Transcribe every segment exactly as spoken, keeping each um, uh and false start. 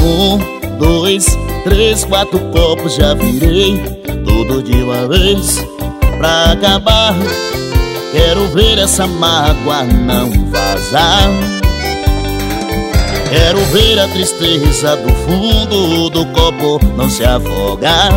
Um, dois, três, quatro copos já virei, tudo de uma vez pra acabar. Quero ver essa mágoa não vazar. Quero ver a tristeza do fundo do copo não se afogar.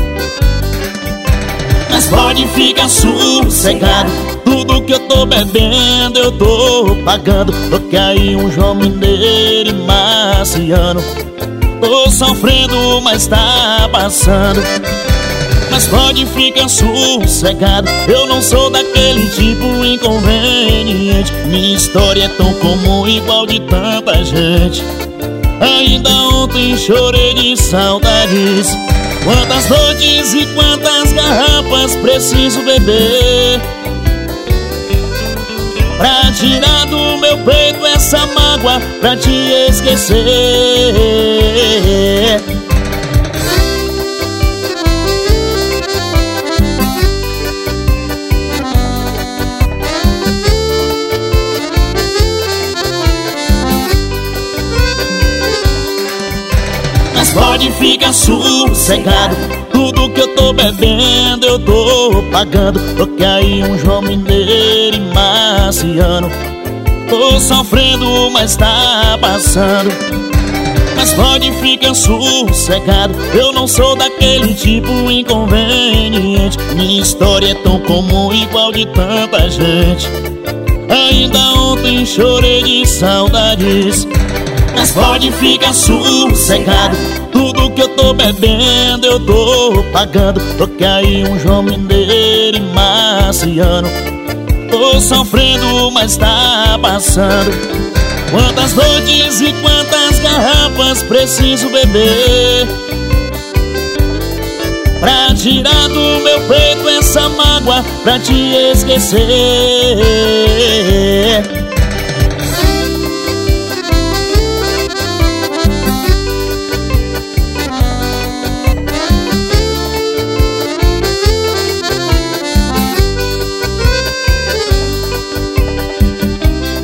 Mas pode ficar sossegado, tudo que eu tô bebendo eu tô pagando. Porque aí um João Mineiro e Marciano, tô sofrendo, mas tá passando. Mas pode ficar sossegado, eu não sou daquele tipo inconveniente. Minha história é tão comum, igual de tanta gente. Ainda ontem chorei de saudades. Quantas noites e quantas garrafas preciso beber pra tirar do meu peito essa mágoa, pra te esquecer. Mas pode ficar sossegado, tudo que eu tô bebendo eu tô pagando. Porque aí um João Mineiro e Marciano, tô sofrendo, mas tá passando. Mas pode ficar sossegado, eu não sou daquele tipo inconveniente. Minha história é tão comum, igual de tanta gente. Ainda ontem chorei de saudades. Mas pode ficar sossegado, tudo que eu tô bebendo eu tô pagando. Porque aí um João Mineiro e Marciano, tô sofrendo, mas tá passando. Quantas noites e quantas garrafas preciso beber pra tirar do meu peito essa mágoa, pra te esquecer.